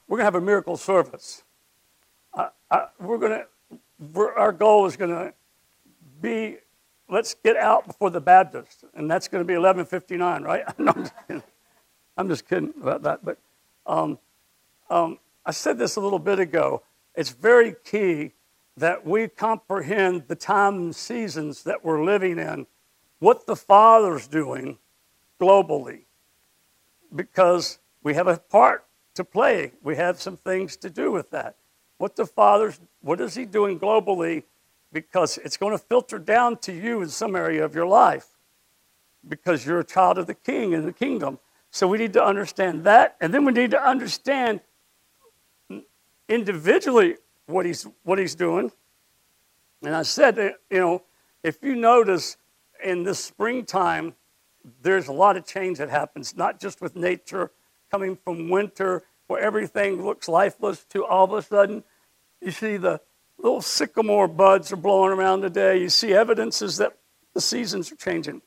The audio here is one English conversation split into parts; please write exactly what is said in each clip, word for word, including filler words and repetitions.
we're going to have a miracle service. I, I, we're going to, we're, our goal is going to be, let's get out before the Baptist, and that's going to be eleven fifty-nine, right? No, I'm just kidding. I'm just kidding about that. But um, um, I said this a little bit ago. It's very key that we comprehend the time and seasons that we're living in, what the Father's doing globally, because we have a part to play. We have some things to do with that. What the Father's, what is he doing globally? Because it's going to filter down to you in some area of your life, because you're a child of the King in the kingdom. So we need to understand that, and then we need to understand individually what he's what he's doing. And I said that, you know, if you notice in this springtime, there's a lot of change that happens, not just with nature coming from winter where everything looks lifeless to all of a sudden you see the little sycamore buds are blowing around today. You see evidences that the seasons are changing.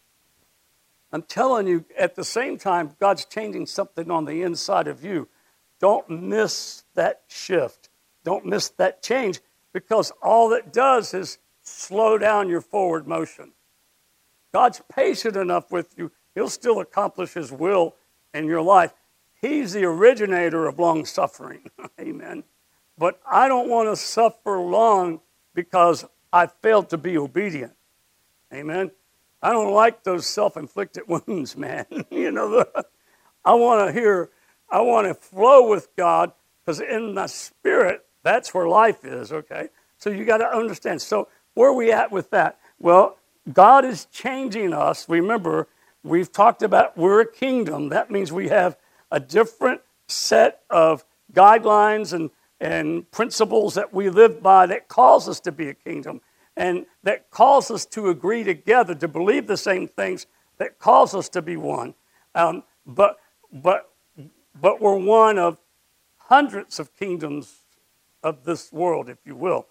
I'm telling you, at the same time, God's changing something on the inside of you. Don't miss that shift. Don't miss that change, because all it does is slow down your forward motion. God's patient enough with you. He'll still accomplish his will in your life. He's the originator of long suffering. Amen. But I don't want to suffer long because I failed to be obedient. Amen. I don't like those self-inflicted wounds, man. You know, I want to hear, I want to flow with God, because in my spirit, that's where life is, okay? So you got to understand. So where are we at with that? Well, God is changing us. Remember, we've talked about we're a kingdom. That means we have a different set of guidelines and, and principles that we live by that calls us to be a kingdom, and that calls us to agree together, to believe the same things, that calls us to be one. Um, but, but, but we're one of hundreds of kingdoms of this world, if you will.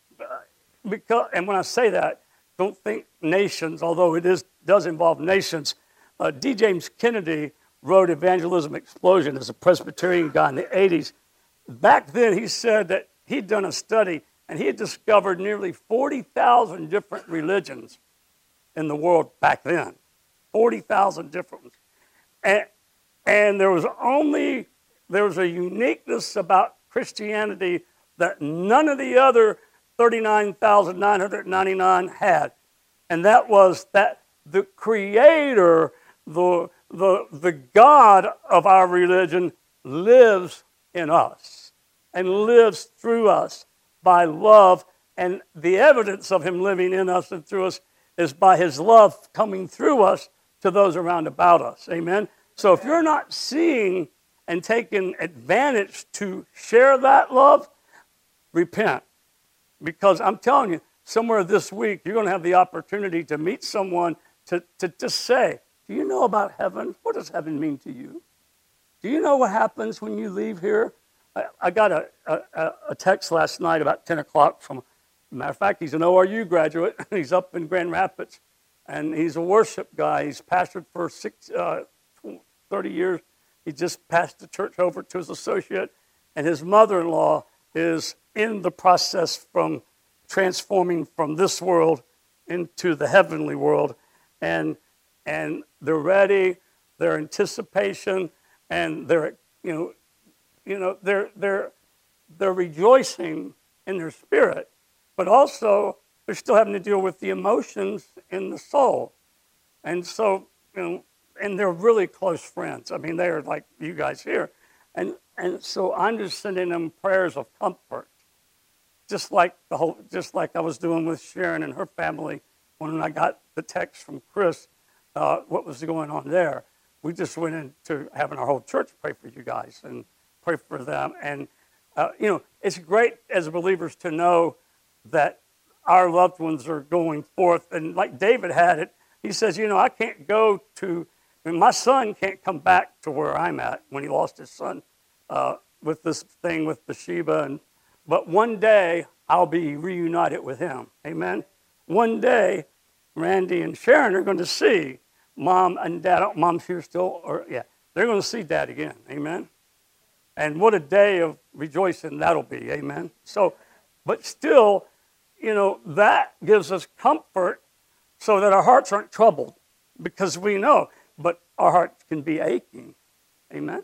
Because, and when I say that, don't think nations, although it is does involve nations. Uh, D. James Kennedy wrote Evangelism Explosion as a Presbyterian guy in the eighties. Back then, he said that he'd done a study, and he had discovered nearly forty thousand different religions in the world back then. forty thousand different ones. And, and there was only, there was a uniqueness about Christianity that none of the other thirty-nine thousand nine hundred ninety-nine had. And that was that the creator, the, the, the God of our religion lives in us and lives through us by love. And the evidence of him living in us and through us is by his love coming through us to those around about us. Amen? So if you're not seeing and taking advantage to share that love, repent. Because I'm telling you, somewhere this week, you're going to have the opportunity to meet someone to, to just say, do you know about heaven? What does heaven mean to you? Do you know what happens when you leave here? I, I got a, a, a text last night about ten o'clock from, matter of fact, he's an O R U graduate. He's up in Grand Rapids, and he's a worship guy. He's pastored for six, uh, thirty years. He just passed the church over to his associate, and his mother-in-law is in the process from transforming from this world into the heavenly world. And and they're ready, their anticipation, and they're, you know, you know, they're they're they're rejoicing in their spirit, but also they're still having to deal with the emotions in the soul. And so, you know, and they're really close friends. I mean, they're like you guys here. And and so I'm just sending them prayers of comfort. Just like the whole, just like I was doing with Sharon and her family when I got the text from Chris, uh, what was going on there. We just went into having our whole church pray for you guys and pray for them. And, uh, you know, it's great as believers to know that our loved ones are going forth. And like David had it, he says, you know, I can't go to, I mean, my son can't come back to where I'm at when he lost his son uh, with this thing with Bathsheba. And But one day, I'll be reunited with him. Amen? One day, Randy and Sharon are going to see Mom and Dad. Mom's here still, or yeah, they're going to see Dad again. Amen? And what a day of rejoicing that'll be, amen? So, but still, you know, that gives us comfort so that our hearts aren't troubled, because we know, but our hearts can be aching, amen?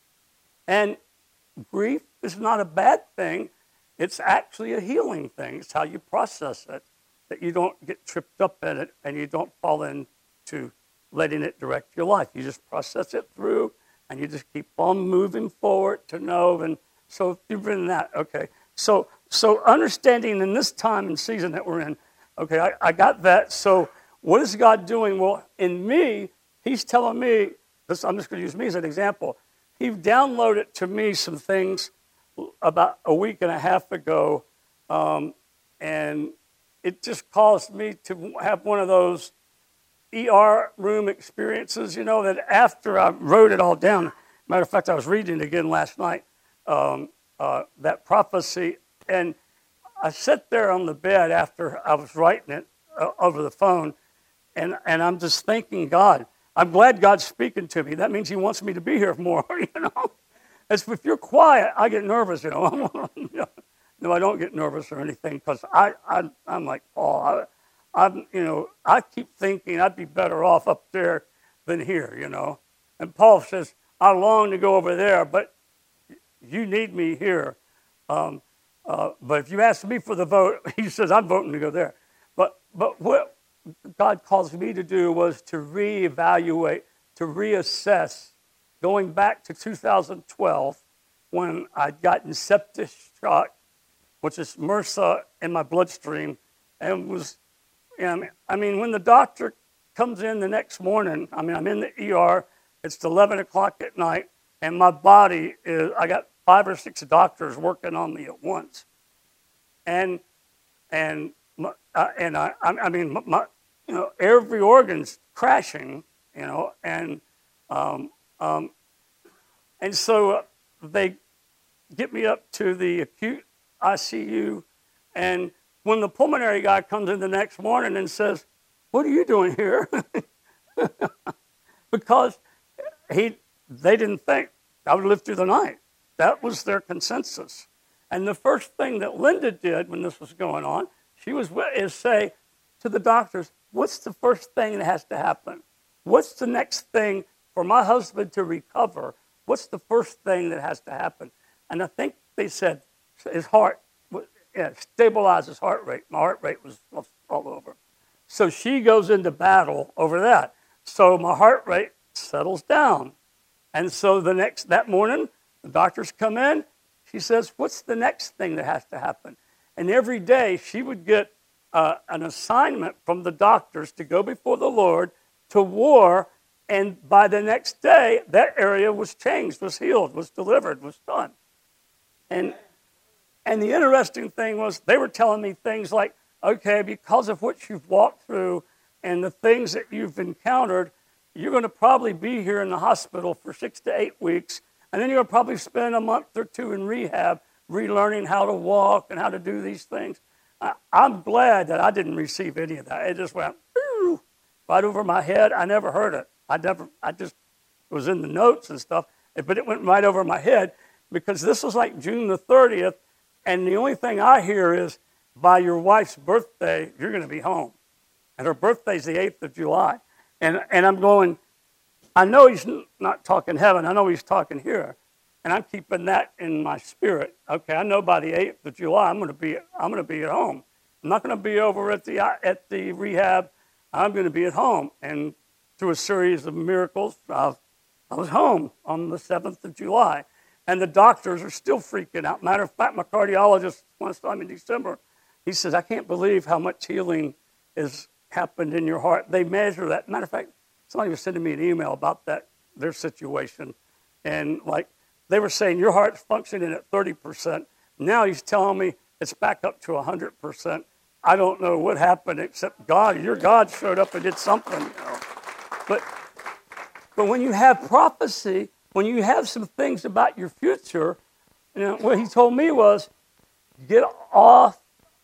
And grief is not a bad thing. It's actually a healing thing. It's how you process it, that you don't get tripped up in it and you don't fall into letting it direct your life. You just process it through and you just keep on moving forward to know. And so if you've been in that, okay. So so understanding in this time and season that we're in, okay, I, I got that. So what is God doing? Well, in me, he's telling me, this, I'm just going to use me as an example. He downloaded to me some things about a week and a half ago, um, and it just caused me to have one of those E R room experiences, you know, that after I wrote it all down, matter of fact, I was reading it again last night, um, uh, that prophecy, and I sat there on the bed after I was writing it uh, over the phone, and, and I'm just thanking God. I'm glad God's speaking to me. That means he wants me to be here more, you know. As if you're quiet, I get nervous, you know. No, I don't get nervous or anything, because I, I, I'm like Paul. I, I'm, you know, I keep thinking I'd be better off up there than here, you know. And Paul says, I long to go over there, but you need me here. Um, uh, but if you ask me for the vote, he says, I'm voting to go there. But, but what God calls me to do was to reevaluate, to reassess, going back to two thousand twelve when I'd gotten septic shock, which is MRSA in my bloodstream, and was, and I mean, when the doctor comes in the next morning, I mean, I'm in the E R, it's eleven o'clock at night, and my body is, I got five or six doctors working on me at once. And, and, uh, and I, I mean, my, you know, every organ's crashing, you know, and, um, um, and so uh, they get me up to the acute I C U, and when the pulmonary guy comes in the next morning and says, what are you doing here? Because he, they didn't think I would live through the night. That was their consensus. And the first thing that Linda did when this was going on, she was is say to the doctors, what's the first thing that has to happen? What's the next thing for my husband to recover? What's the first thing that has to happen? And I think they said his heart, yeah, stabilize his heart rate. My heart rate was all over. So she goes into battle over that. So my heart rate settles down. And so the next, that morning, the doctors come in. She says, what's the next thing that has to happen? And every day she would get uh, an assignment from the doctors to go before the Lord to war. And by the next day, that area was changed, was healed, was delivered, was done. And and the interesting thing was they were telling me things like, okay, because of what you've walked through and the things that you've encountered, you're going to probably be here in the hospital for six to eight weeks, and then you're going to probably spend a month or two in rehab, relearning how to walk and how to do these things. I, I'm glad that I didn't receive any of that. It just went right over my head. I never heard it. I never. I just it was in the notes and stuff, but it went right over my head because this was like June the thirtieth, and the only thing I hear is, by your wife's birthday, you're going to be home. And her birthday's the eighth of July. And, and I'm going, I know he's not talking heaven. I know he's talking here. And I'm keeping that in my spirit. Okay, I know by the eighth of July, I'm going to be, I'm going to be at home. I'm not going to be over at the, at the rehab. I'm going to be at home. And through a series of miracles, I, I was home on the seventh of July. And the doctors are still freaking out. Matter of fact, my cardiologist, one time in December, he says, I can't believe how much healing has happened in your heart. They measure that. Matter of fact, somebody was sending me an email about that, their situation. And like, they were saying, your heart's functioning at thirty percent. Now he's telling me it's back up to one hundred percent. I don't know what happened except God, your God showed up and did something. You know? But, but when you have prophecy, when you have some things about your future, you know, what he told me was, get off,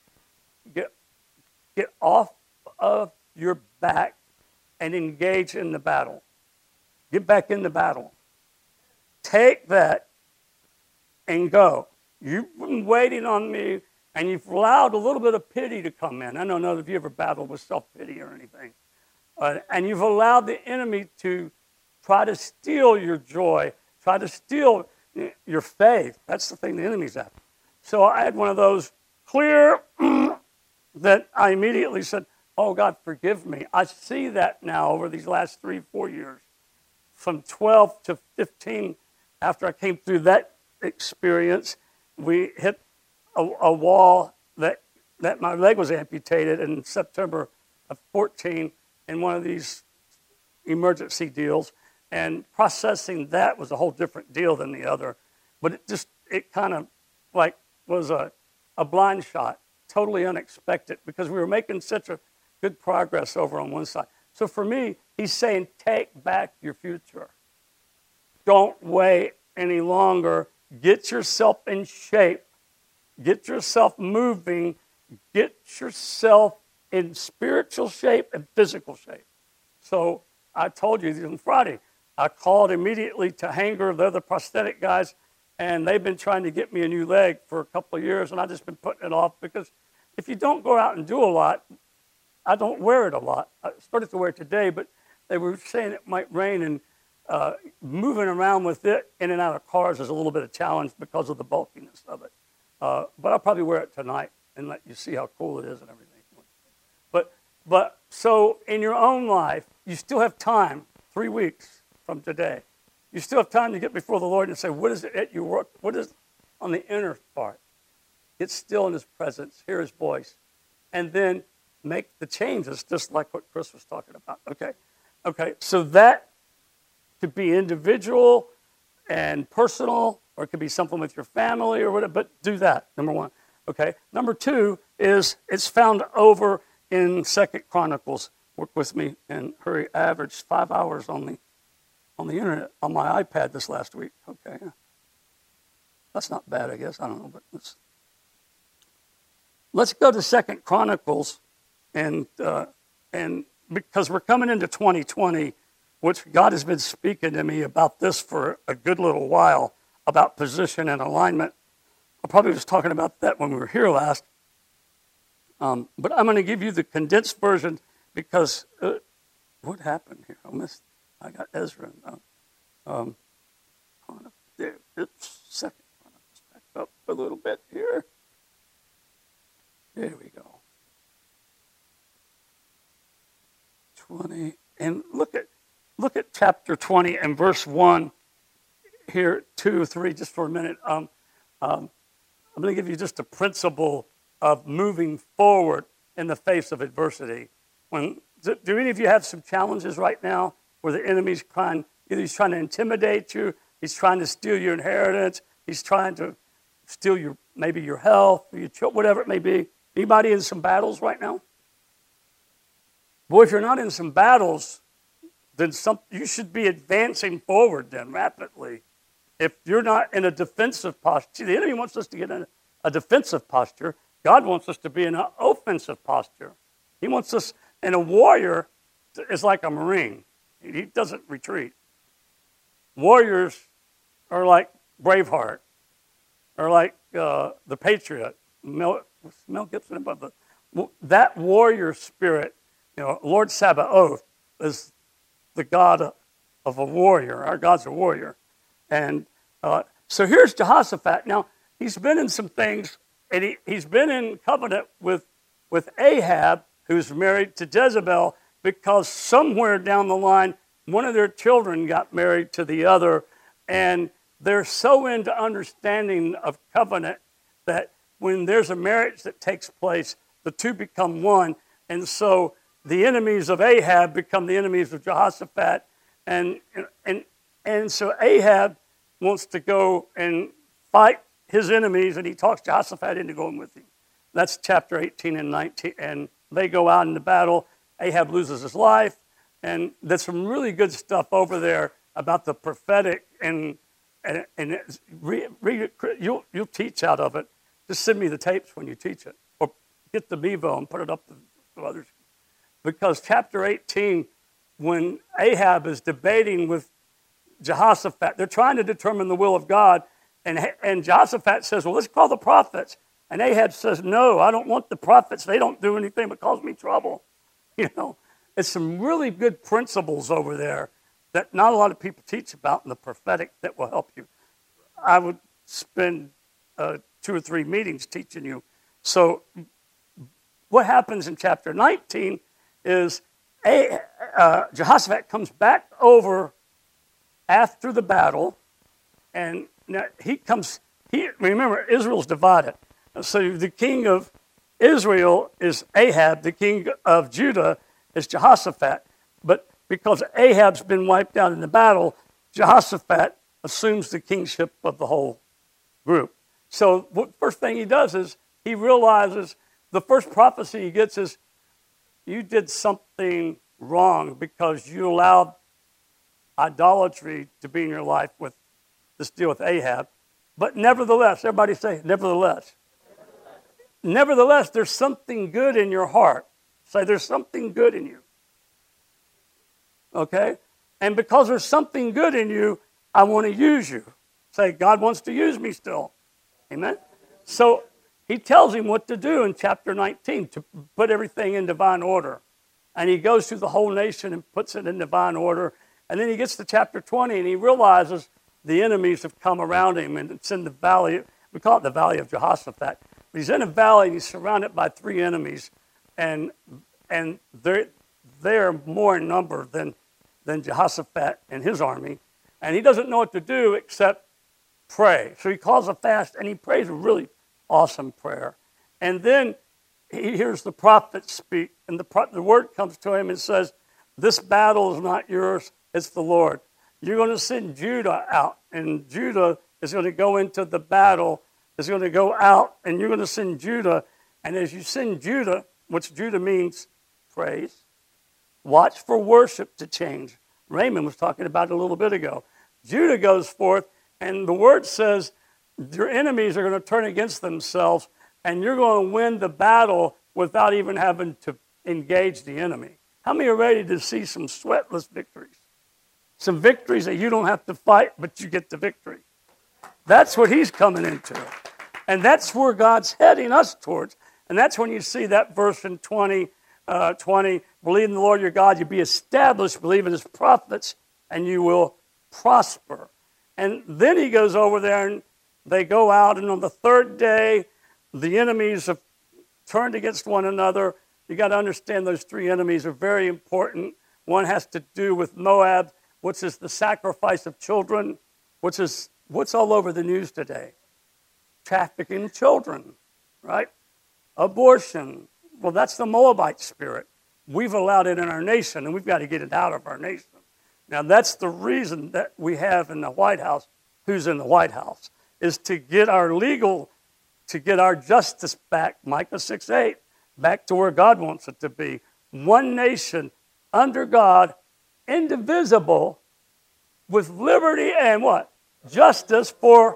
get, get off of your back and engage in the battle. Get back in the battle. Take that and go. You've been waiting on me, and you've allowed a little bit of pity to come in. I don't know if you ever battled with self-pity or anything. Uh, and you've allowed the enemy to try to steal your joy, try to steal your faith. That's the thing the enemy's after. So I had one of those clear that I immediately said, oh, God, forgive me. I see that now over these last three, four years. From twelve to fifteen, after I came through that experience, we hit a, a wall that, that my leg was amputated in September of fourteen in one of these emergency deals. And processing that was a whole different deal than the other. But it just, it kind of like was a, a blind shot, totally unexpected, because we were making such a good progress over on one side. So for me, he's saying, take back your future. Don't wait any longer. Get yourself in shape. Get yourself moving. Get yourself in spiritual shape and physical shape. So I told you on Friday, I called immediately to Hanger, they're the prosthetic guys, and they've been trying to get me a new leg for a couple of years, and I've just been putting it off because if you don't go out and do a lot, I don't wear it a lot. I started to wear it today, but they were saying it might rain, and uh, moving around with it in and out of cars is a little bit of a challenge because of the bulkiness of it. Uh, but I'll probably wear it tonight and let you see how cool it is and everything. But, but so in your own life, you still have time, three weeks from today. You still have time to get before the Lord and say, what is it at your work? What is on the inner part? Get still in his presence, hear his voice, and then make the changes, just like what Chris was talking about. Okay, okay. So that could be individual and personal, or it could be something with your family or whatever. But do that. Number one. Okay. Number two is it's found over in Second Chronicles. Work with me and hurry. I averaged five hours on the on the internet on my iPad this last week. Okay, that's not bad, I guess. I don't know, but let's let's go to Second Chronicles. And uh, and because we're coming into twenty twenty, which God has been speaking to me about this for a good little while, about position and alignment. I probably was talking about that when we were here last. Um, but I'm going to give you the condensed version because uh, what happened here? I missed. I got Ezra. Uh, um, there, it's second. Let's back up a little bit here. There we go. twenty, and look at look at chapter twenty and verse one here, two, three, just for a minute. Um, um, I'm going to give you just a principle of moving forward in the face of adversity. When do, do any of you have some challenges right now where the enemy's trying, either he's trying to intimidate you, he's trying to steal your inheritance, he's trying to steal your maybe your health, or your children, whatever it may be. Anybody in some battles right now? Boy, if you're not in some battles, then some, you should be advancing forward then rapidly. If you're not in a defensive posture, see, the enemy wants us to get in a defensive posture. God wants us to be in an offensive posture. He wants us, and a warrior is like a Marine. He doesn't retreat. Warriors are like Braveheart, or like uh, the Patriot, Mel, Mel Gibson above the, that warrior spirit. You know, Lord Sabaoth is the God of a warrior. Our God's a warrior. And uh, so here's Jehoshaphat. Now, he's been in some things, and he, he's been in covenant with, with Ahab, who's married to Jezebel, because somewhere down the line, one of their children got married to the other, and they're so into understanding of covenant that when there's a marriage that takes place, the two become one. And so the enemies of Ahab become the enemies of Jehoshaphat. And, and, and so Ahab wants to go and fight his enemies, and he talks Jehoshaphat into going with him. That's chapter eighteen and nineteen. And they go out into battle. Ahab loses his life. And there's some really good stuff over there about the prophetic. And, and, and read, read it. You'll, you'll teach out of it. Just send me the tapes when you teach it. Or get the Mevo and put it up to, to others. Because chapter eighteen, when Ahab is debating with Jehoshaphat, they're trying to determine the will of God, And, and Jehoshaphat says, well, let's call the prophets. And Ahab says, no, I don't want the prophets. They don't do anything but cause me trouble. You know, it's some really good principles over there that not a lot of people teach about in the prophetic that will help you. I would spend uh, two or three meetings teaching you. So what happens in chapter nineteen is a, uh, Jehoshaphat comes back over after the battle, and now he comes, he, remember, Israel's divided. So the king of Israel is Ahab, the king of Judah is Jehoshaphat. But because Ahab's been wiped out in the battle, Jehoshaphat assumes the kingship of the whole group. So the first thing he does is he realizes the first prophecy he gets is, you did something wrong because you allowed idolatry to be in your life with this deal with Ahab. But nevertheless, everybody say, nevertheless. Nevertheless, nevertheless there's something good in your heart. Say, there's something good in you. Okay? And because there's something good in you, I want to use you. Say, God wants to use me still. Amen? So he tells him what to do in chapter nineteen, to put everything in divine order. And he goes through the whole nation and puts it in divine order. And then he gets to chapter twenty and he realizes the enemies have come around him, and it's in the valley. We call it the valley of Jehoshaphat. But he's in a valley and he's surrounded by three enemies. And and they're, they're more in number than, than Jehoshaphat and his army. And he doesn't know what to do except pray. So he calls a fast and he prays a really awesome prayer. And then he hears the prophet speak, and the, pro- the word comes to him and says, this battle is not yours, it's the Lord. You're going to send Judah out, and Judah is going to go into the battle, is going to go out, and you're going to send Judah. And as you send Judah, which Judah means praise, watch for worship to change. Raymond was talking about it a little bit ago. Judah goes forth, and the word says your enemies are going to turn against themselves, and you're going to win the battle without even having to engage the enemy. How many are ready to see some sweatless victories? Some victories that you don't have to fight, but you get the victory. That's what he's coming into. And that's where God's heading us towards. And that's when you see that verse in twenty, uh, twenty, believe in the Lord your God, you be established, believe in his prophets, and you will prosper. And then he goes over there and they go out, and on the third day, the enemies have turned against one another. You got to understand those three enemies are very important. One has to do with Moab, which is the sacrifice of children, which is what's all over the news today. Trafficking children, right? Abortion. Well, that's the Moabite spirit. We've allowed it in our nation, and we've got to get it out of our nation. Now, that's the reason that we have in the White House, who's in the White House, is to get our legal, to get our justice back, Micah six eight, back to where God wants it to be. One nation under God, indivisible, with liberty and what? Justice for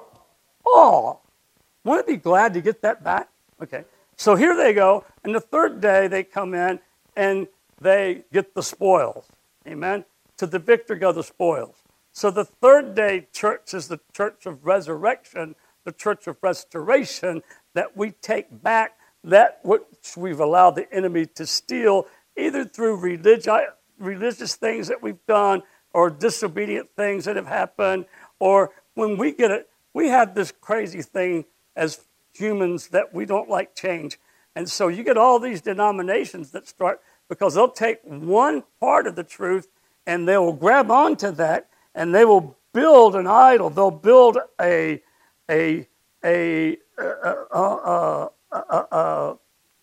all. Want to be glad to get that back? Okay. So here they go, and the third day they come in and they get the spoils. Amen? To the victor go the spoils. So the third day church is the church of resurrection, the church of restoration, that we take back that which we've allowed the enemy to steal, either through religi- religious things that we've done or disobedient things that have happened, or when we get it, we have this crazy thing as humans that we don't like change. And so you get all these denominations that start, because they'll take one part of the truth and they will grab onto that and they will build an idol. They'll build a a a a, a, a, a,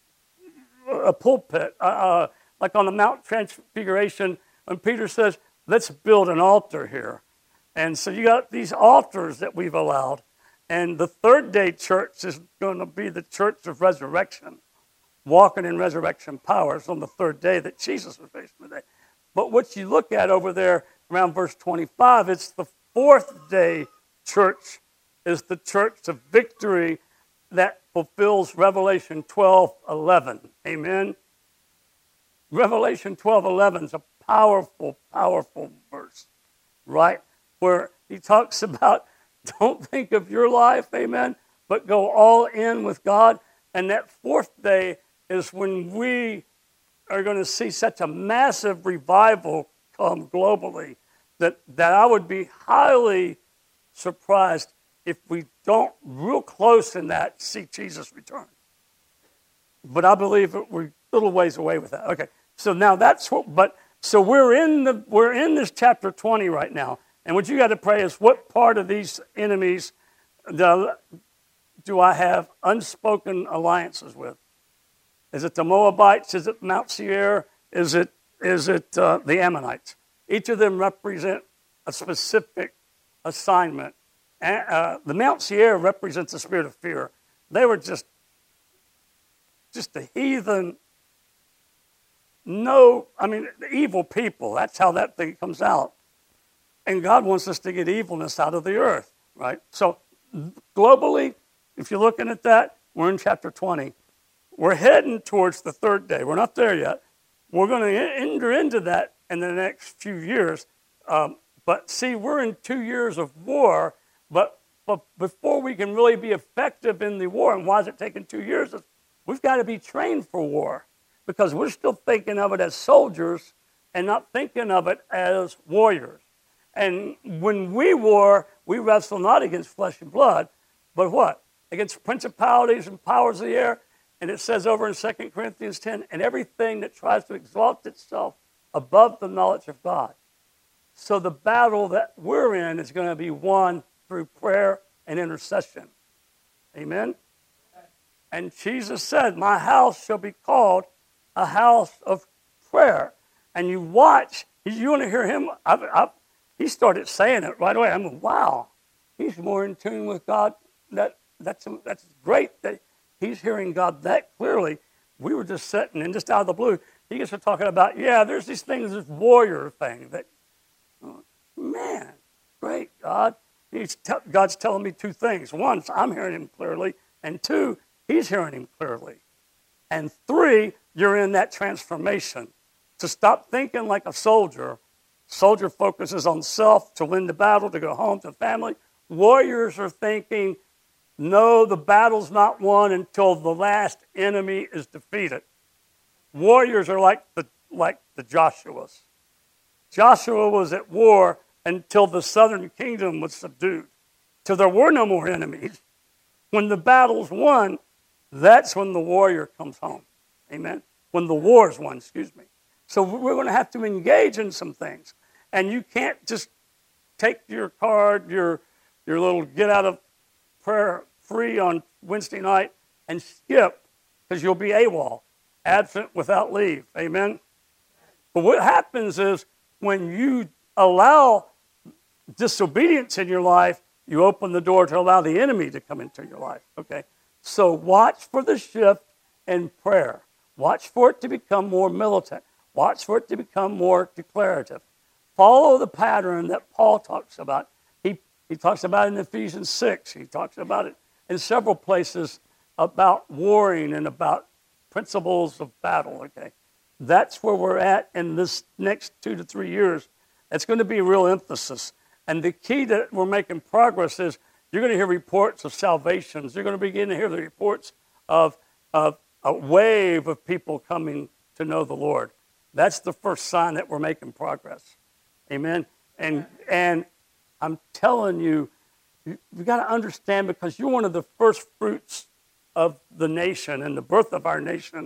a pulpit, uh, like on the Mount Transfiguration, when Peter says, let's build an altar here. And so you got these altars that we've allowed. And the third day church is going to be the church of resurrection, walking in resurrection powers on the third day that Jesus was raised from the dead. But what you look at over there around verse twenty-five, it's the fourth day church is the church of victory that fulfills Revelation twelve eleven. Amen? Revelation twelve eleven is a powerful, powerful verse, right? Where he talks about Don't think of your life, amen, but go all in with God. And that fourth day is when we are going to see such a massive revival come globally that, that I would be highly surprised if we don't real close in that see Jesus return. But I believe that we're a little ways away with that. Okay, so now that's what, but, so we're in the, we're in this chapter twenty right now. And what you got to pray is, what part of these enemies do, do I have unspoken alliances with? Is it the Moabites? Is it Mount Seir? Is it, is it uh, the Ammonites? Each of them represent a specific assignment. And, uh, the Mount Seir represents the spirit of fear. They were just, just a heathen, no, I mean, evil people. That's how that thing comes out. And God wants us to get evilness out of the earth, right? So globally, if you're looking at that, we're in chapter twenty. We're heading towards the third day. We're not there yet. We're going to enter into that in the next few years. Um, but see, we're in two years of war, but, but before we can really be effective in the war, and why is it taking two years? We've got to be trained for war, because we're still thinking of it as soldiers and not thinking of it as warriors. And when we war, we wrestle not against flesh and blood, but what? Against principalities and powers of the air. And it says over in Second Corinthians ten, and everything that tries to exalt itself above the knowledge of God. So the battle that we're in is going to be won through prayer and intercession. Amen? And Jesus said, my house shall be called a house of prayer. And you watch, you want to hear him, I, I, he started saying it right away. I'm like, wow, he's more in tune with God. That, that's, that's great that he's hearing God that clearly. We were just sitting, and just out of the blue, he gets to talking about, yeah, there's these things, this warrior thing that, oh, man, great, God. He's te- God's telling me two things. One, I'm hearing him clearly, and two, he's hearing him clearly. And three, you're in that transformation. To stop thinking like a soldier. Soldier focuses on self to win the battle, to go home to family. Warriors are thinking, no, the battle's not won until the last enemy is defeated. Warriors are like the, like the Joshuas. Joshua was at war until the southern kingdom was subdued, till there were no more enemies. When the battle's won, that's when the warrior comes home. Amen? When the war's won, excuse me. So we're going to have to engage in some things. And you can't just take your card, your, your little get out of prayer free on Wednesday night and skip, because you'll be AWOL, absent without leave. Amen? But what happens is when you allow disobedience in your life, you open the door to allow the enemy to come into your life. Okay? So watch for the shift in prayer. Watch for it to become more militant. Watch for it to become more declarative. Follow the pattern that Paul talks about. He, he talks about it in Ephesians six. He talks about it in several places about warring and about principles of battle. Okay, that's where we're at in this next two to three years. It's going to be a real emphasis. And the key that we're making progress is you're going to hear reports of salvations. You're going to begin to hear the reports of, of a wave of people coming to know the Lord. That's the first sign that we're making progress. Amen? And and I'm telling you, you you've got to understand, because you're one of the first fruits of the nation and the birth of our nation.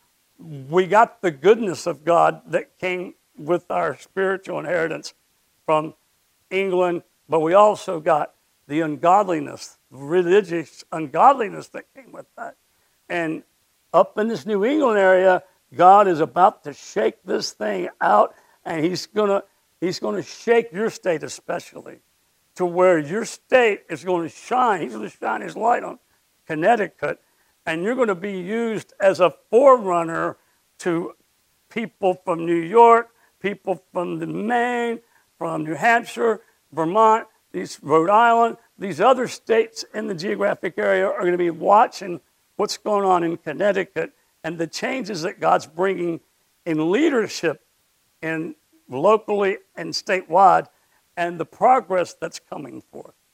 We got the goodness of God that came with our spiritual inheritance from England, but we also got the ungodliness, religious ungodliness that came with that. And up in this New England area, God is about to shake this thing out, and he's gonna he's gonna shake your state especially, to where your state is going to shine. He's going to shine his light on Connecticut, and you're going to be used as a forerunner to people from New York, people from the Maine, from New Hampshire, Vermont, these Rhode Island, these other states in the geographic area are going to be watching what's going on in Connecticut and the changes that God's bringing in leadership and locally and statewide, and the progress that's coming forth.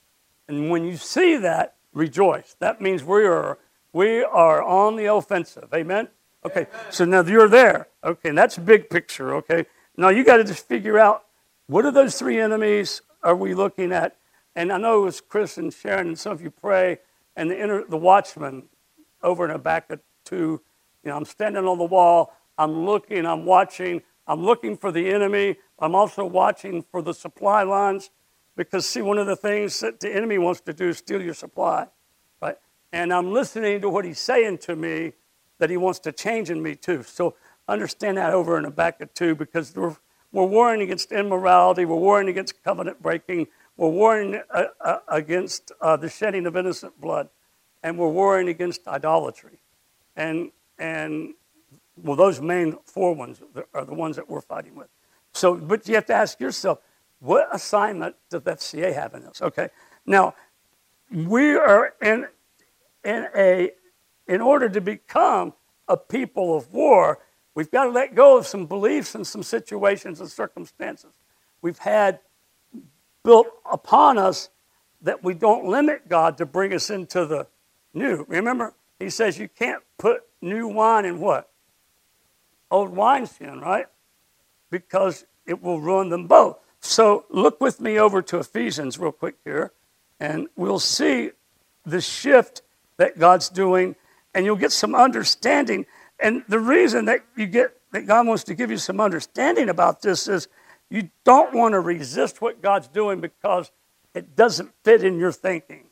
And when you see that, rejoice. That means we are we are on the offensive. Amen? Okay, Amen. So now you're there. Okay, and that's a big picture, okay? Now you got to just figure out, what are those three enemies are we looking at? And I know it was Chris and Sharon and some of you pray, and the inner, the watchman over in Habakkuk two, you know, I'm standing on the wall, I'm looking, I'm watching, I'm looking for the enemy. I'm also watching for the supply lines, because, see, one of the things that the enemy wants to do is steal your supply, right? And I'm listening to what he's saying to me that he wants to change in me too. So understand that over in Habakkuk two, because we're, we're warring against immorality, we're warring against covenant breaking, we're warring uh, uh, against uh, the shedding of innocent blood, and we're warring against idolatry. And, and well, those main four ones are the ones that we're fighting with. So, but you have to ask yourself, what assignment does F C A have in this? Okay, now we are in in a in order to become a people of war, we've got to let go of some beliefs and some situations and circumstances we've had built upon us that we don't limit God to bring us into the new. Remember, he says you can't put new wine in what? Old wineskin, right? Because it will ruin them both. So look with me over to Ephesians real quick here, and we'll see the shift that God's doing, and you'll get some understanding. And the reason that you get that God wants to give you some understanding about this is you don't want to resist what God's doing because it doesn't fit in your thinking.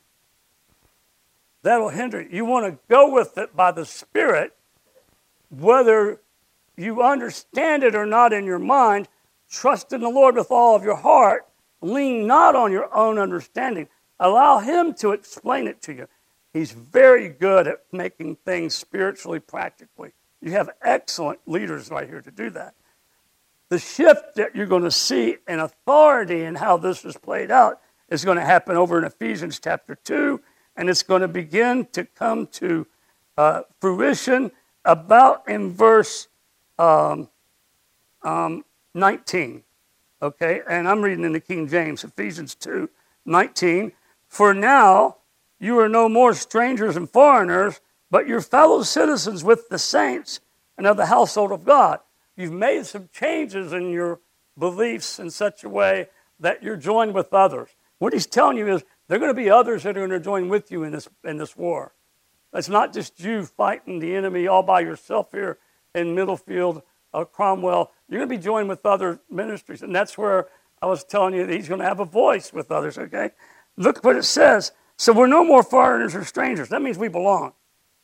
That'll hinder you. You want to go with it by the Spirit, whether you understand it or not in your mind. Trust in the Lord with all of your heart. Lean not on your own understanding. Allow Him to explain it to you. He's very good at making things spiritually practically. You have excellent leaders right here to do that. The shift that you're going to see in authority and how this is played out is going to happen over in Ephesians chapter two, and it's going to begin to come to uh, fruition about in verse um, um, nineteen. Okay, and I'm reading in the King James, Ephesians two, nineteen. For now you are no more strangers and foreigners, but you're fellow citizens with the saints and of the household of God. You've made some changes in your beliefs in such a way that you're joined with others. What he's telling you is there are going to be others that are going to join with you in this in this war. It's not just you fighting the enemy all by yourself here in Middlefield, uh, Cromwell. You're going to be joined with other ministries, and that's where I was telling you that he's going to have a voice with others, okay? Look what it says. So we're no more foreigners or strangers. That means we belong,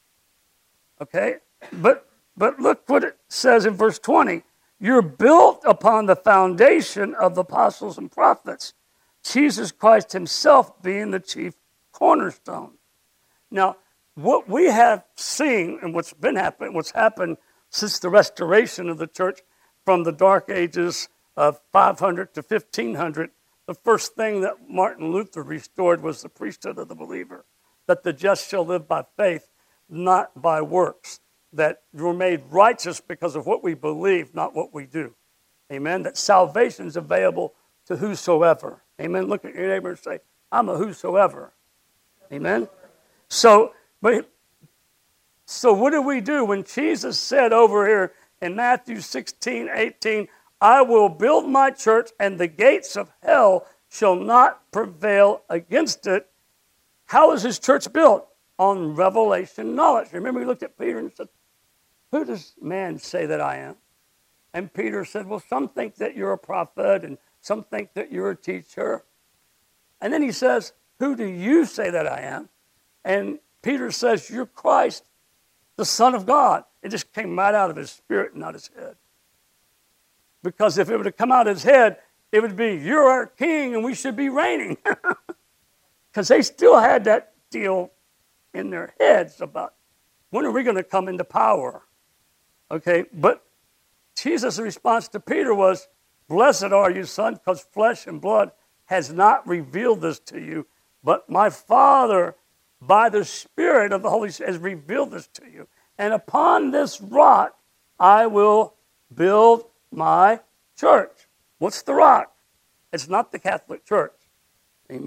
okay? But but look what it says in verse twenty. You're built upon the foundation of the apostles and prophets, Jesus Christ himself being the chief cornerstone. Now, what we have seen and what's been happening, what's happened since the restoration of the church from the dark ages of five hundred to fifteen hundred, the first thing that Martin Luther restored was the priesthood of the believer, that the just shall live by faith, not by works, that we're made righteous because of what we believe, not what we do. Amen? That salvation is available to whosoever. Amen? Look at your neighbor and say, I'm a whosoever. Amen? So, but, so what do we do when Jesus said over here in Matthew sixteen, eighteen, I will build my church and the gates of hell shall not prevail against it. How is his church built? On revelation knowledge. Remember, we looked at Peter and said, who does man say that I am? And Peter said, well, some think that you're a prophet and some think that you're a teacher. And then he says, who do you say that I am? And Peter says, you're Christ, the Son of God. It just came right out of his spirit, not his head. Because if it would have come out of his head, it would be, you're our king and we should be reigning. Because they still had that deal in their heads about when are we going to come into power? Okay, but Jesus' response to Peter was, blessed are you, son, because flesh and blood has not revealed this to you, but my Father, by the Spirit of the Holy Spirit, has revealed this to you. And upon this rock, I will build my church. What's the rock? It's not the Catholic Church. Amen?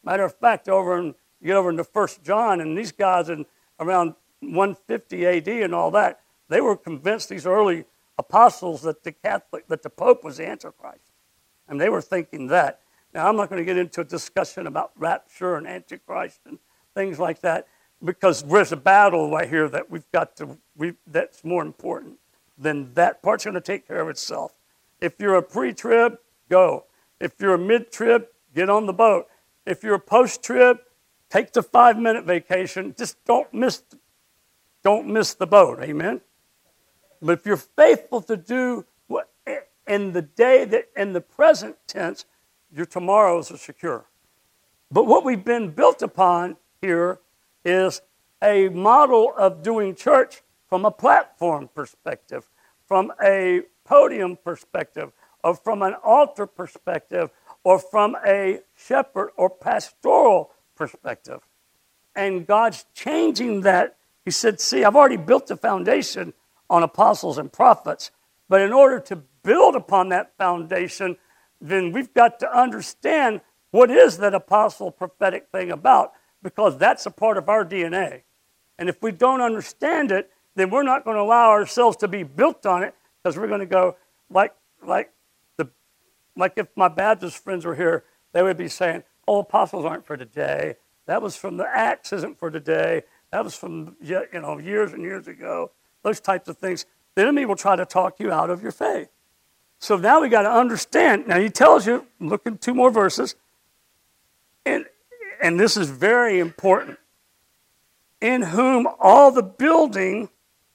Matter of fact, over in, you get over into First John, and these guys in around one fifty A D and all that, they were convinced, these early apostles, that the Catholic, that the Pope was the Antichrist. And they were thinking that. Now, I'm not going to get into a discussion about rapture and Antichrist and things like that, because there's a battle right here that we've got to, we, that's more important than that. Part's going to take care of itself. If you're a pre-trib, go. If you're a mid-trib, get on the boat. If you're a post-trib, take the five-minute vacation. Just don't miss, don't miss the boat. Amen? But if you're faithful to do what in the day that in the present tense, your tomorrows are secure. But what we've been built upon here is a model of doing church from a platform perspective, from a podium perspective, or from an altar perspective, or from a shepherd or pastoral perspective. And God's changing that. He said, see, I've already built the foundation on apostles and prophets, but in order to build upon that foundation, then we've got to understand what is that apostle prophetic thing about, because that's a part of our D N A. And if we don't understand it, then we're not going to allow ourselves to be built on it, because we're going to go like like the like if my Baptist friends were here, they would be saying, "Oh, apostles aren't for today. That was from the Acts, isn't for today. That was from you know years and years ago." Those types of things. The enemy will try to talk you out of your faith. So now we got to understand. Now he tells you, look at two more verses, and and this is very important. In whom all the building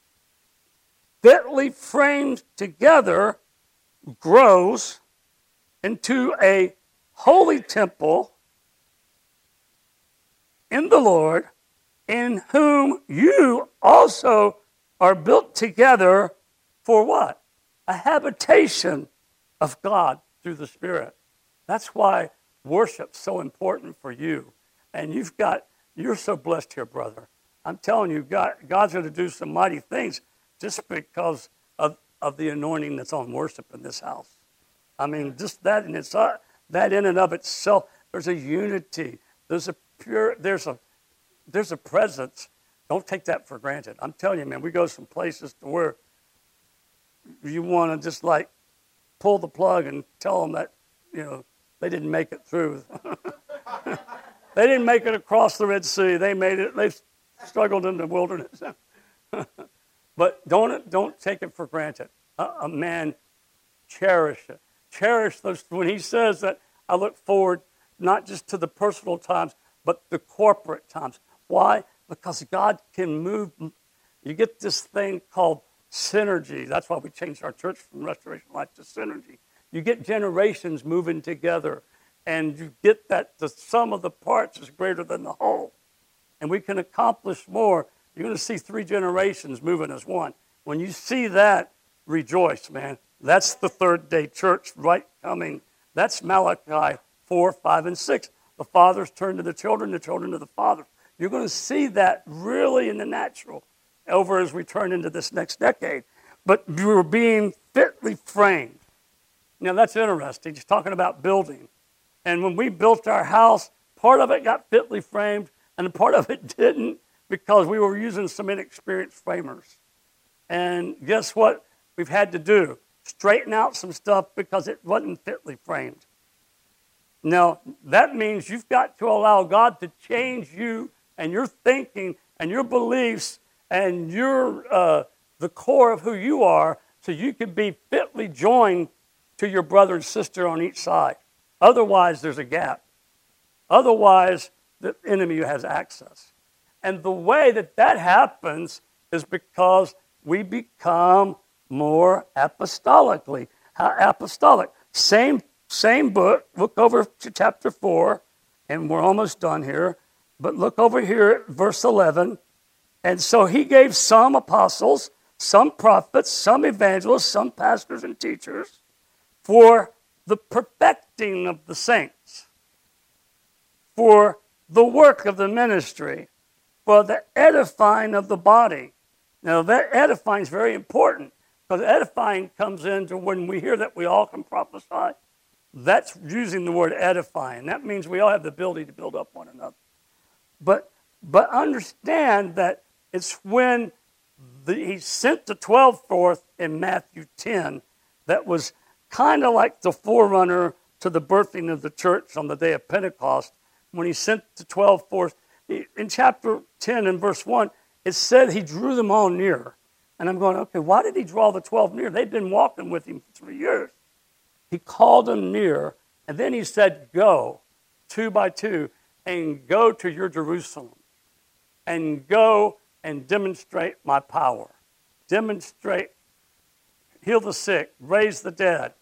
fitly framed together grows into a holy temple in the Lord, in whom you also are built together for what? A habitation of God through the Spirit. That's why worship's so important for you. And you've got, you're so blessed here, brother. I'm telling you, God, God's going to do some mighty things just because of, of the anointing that's on worship in this house. I mean, just that in its uh, that in and of itself, there's a unity. There's a pure, there's a there's a presence. Don't take that for granted. I'm telling you, man, we go some places to where you want to just like pull the plug and tell them that, you know, they didn't make it through. They didn't make it across the Red Sea. They made it. They struggled in the wilderness. But don't don't take it for granted. A, a man, cherish it. Cherish those. When he says that, I look forward not just to the personal times, but the corporate times. Why? Because God can move. You get this thing called synergy. That's why we changed our church from Restoration Life to Synergy. You get generations moving together, and you get that the sum of the parts is greater than the whole. And we can accomplish more. You're going to see three generations moving as one. When you see that, rejoice, man. That's the third day church right coming. That's Malachi four, five, and six. The fathers turn to the children, the children to the fathers. You're going to see that really in the natural over as we turn into this next decade. But we're being fitly framed. Now, that's interesting. He's talking about building. And when we built our house, part of it got fitly framed, and part of it didn't, because we were using some inexperienced framers. And guess what we've had to do? Straighten out some stuff because it wasn't fitly framed. Now, that means you've got to allow God to change you and your thinking and your beliefs and your uh, the core of who you are, so you can be fitly joined to your brother and sister on each side. Otherwise, there's a gap. Otherwise, the enemy has access. And the way that that happens is because we become more apostolically. Apostolic. Same, same book. Look over to chapter four, and we're almost done here. But look over here at verse eleven. And so he gave some apostles, some prophets, some evangelists, some pastors and teachers for the perfecting of the saints, for the work of the ministry, for the edifying of the body. Now, that edifying is very important, because edifying comes into when we hear that we all can prophesy. That's using the word edifying. That means we all have the ability to build up one another. But, but understand that it's when the, he sent the twelve forth in Matthew ten that was kind of like the forerunner to the birthing of the church on the day of Pentecost. When he sent the twelve forth, in chapter ten and verse one, it said he drew them all near. And I'm going, okay, why did he draw the twelve near? They'd been walking with him for three years. He called them near, and then he said, go, two by two, and go to your Jerusalem, and go and demonstrate my power. Demonstrate, heal the sick, raise the dead.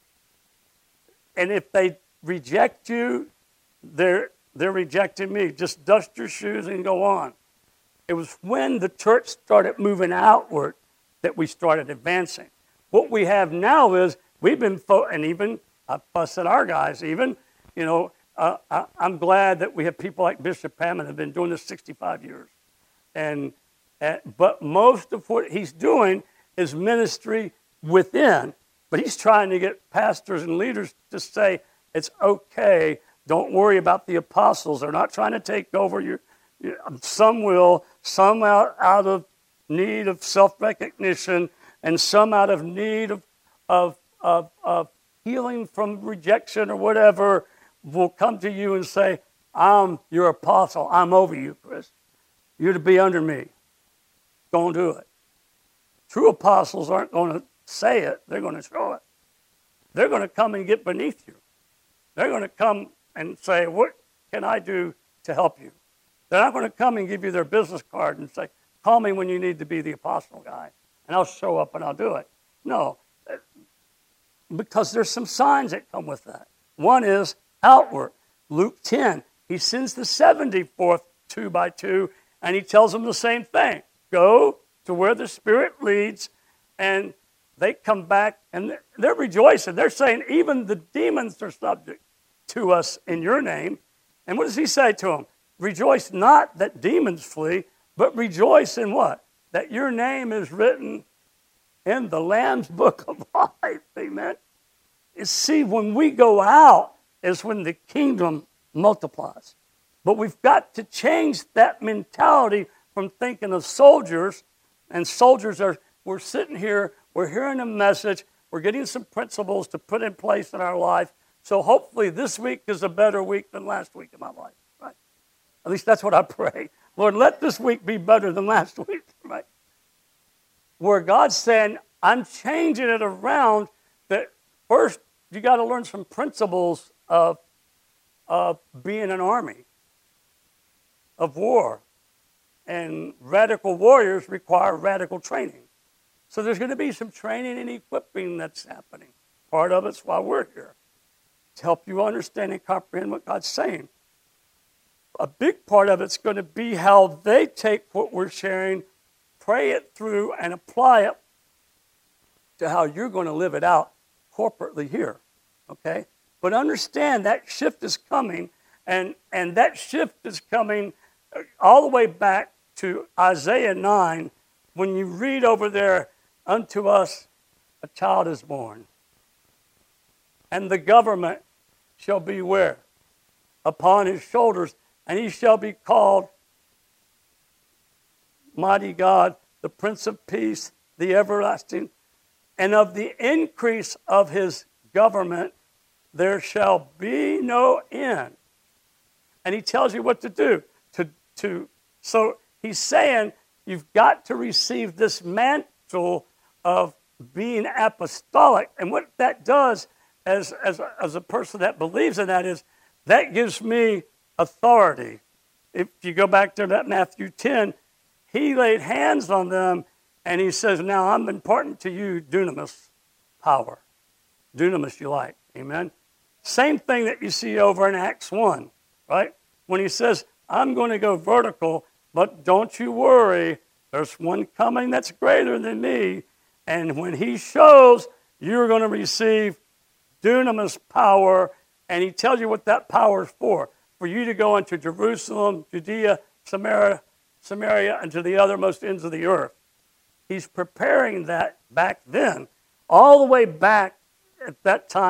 And if they reject you, they're, they're rejecting me. Just dust your shoes and go on. It was when the church started moving outward that we started advancing. What we have now is we've been, fo- and even, I fuss at our guys even, you know, uh, I, I'm glad that we have people like Bishop Hammond have been doing this sixty-five years. And, uh, but most of what he's doing is ministry within, but he's trying to get pastors and leaders to say, it's okay, don't worry about the apostles. They're not trying to take over your, your some will, some out, out of need of self-recognition, and some out of need of, of, of, of healing from rejection or whatever, will come to you and say, I'm your apostle. I'm over you, Chris. You're to be under me. Don't do it. True apostles aren't going to say it. They're going to show it. They're going to come and get beneath you. They're going to come and say, what can I do to help you? They're not going to come and give you their business card and say, call me when you need to be the apostle guy, and I'll show up and I'll do it. No, because there's some signs that come with that. One is outward. Luke ten, he sends the seventy forth two by two, and he tells them the same thing. Go to where the Spirit leads, and they come back, and they're rejoicing. They're saying, even the demons are subject to us in your name. And what does he say to them? Rejoice not that demons flee, but rejoice in what? That your name is written in the Lamb's book of life. Amen. You see, when we go out is when the kingdom multiplies. But we've got to change that mentality from thinking of soldiers, and soldiers are, we're sitting here, we're hearing a message, we're getting some principles to put in place in our life. So hopefully this week is a better week than last week in my life, right? At least that's what I pray. Lord, let this week be better than last week, right? Where God's saying, I'm changing it around that first you got to learn some principles of, of being an army, of war. And radical warriors require radical training. So there's going to be some training and equipping that's happening. Part of it's why we're here, to help you understand and comprehend what God's saying. A big part of it's going to be how they take what we're sharing, pray it through, and apply it to how you're going to live it out corporately here, okay? But understand that shift is coming, and, and that shift is coming all the way back to Isaiah nine, when you read over there, unto us a child is born, and the government shall be where? Upon his shoulders, and he shall be called Mighty God, the Prince of Peace, the Everlasting, and of the increase of his government there shall be no end. And he tells you what to do. To, to, so he's saying you've got to receive this mantle of being apostolic. And what that does as, as, as a person that believes in that is that gives me authority. If you go back to that Matthew ten, he laid hands on them and he says, now I'm imparting to you dunamis power. Dunamis you like. Amen? Same thing that you see over in Acts one, right? When he says, I'm going to go vertical, but don't you worry, there's one coming that's greater than me. And when he shows, you're going to receive dunamis power. And he tells you what that power is for. For you to go into Jerusalem, Judea, Samaria, Samaria, and to the uttermost ends of the earth. He's preparing that back then, all the way back at that time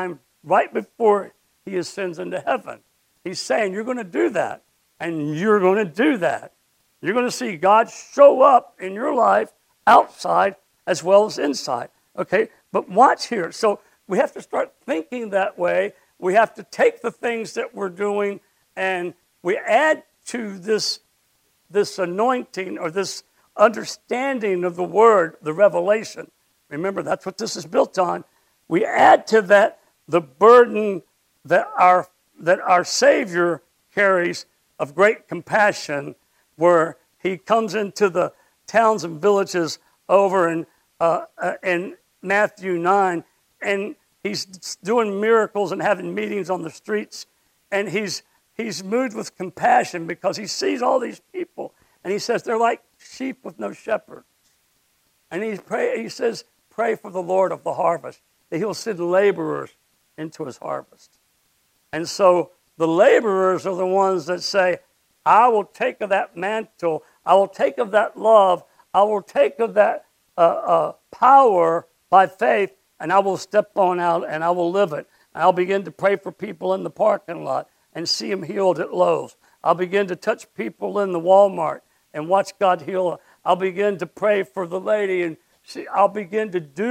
right before he ascends into heaven. He's saying, you're going to do that, and you're going to do that. You're going to see God show up in your life outside as well as inside. Okay, but watch here. So we have to start thinking that way. We have to take the things that we're doing and we add to this, this anointing or this understanding of the word, the revelation. Remember, that's what this is built on. We add to that the burden that our, that our Savior carries of great compassion, where he comes into the towns and villages over in, uh, uh, in Matthew nine, and he's doing miracles and having meetings on the streets, and he's he's moved with compassion because he sees all these people, and he says they're like sheep with no shepherd. And he's pray, he says, pray for the Lord of the harvest, that he'll send laborers into his harvest. And so the laborers are the ones that say, I will take of that mantle, I will take of that love, I will take of that uh, uh, power by faith, and I will step on out and I will live it. And I'll begin to pray for people in the parking lot and see them healed at Lowe's. I'll begin to touch people in the Walmart and watch God heal. I'll begin to pray for the lady and see, I'll begin to do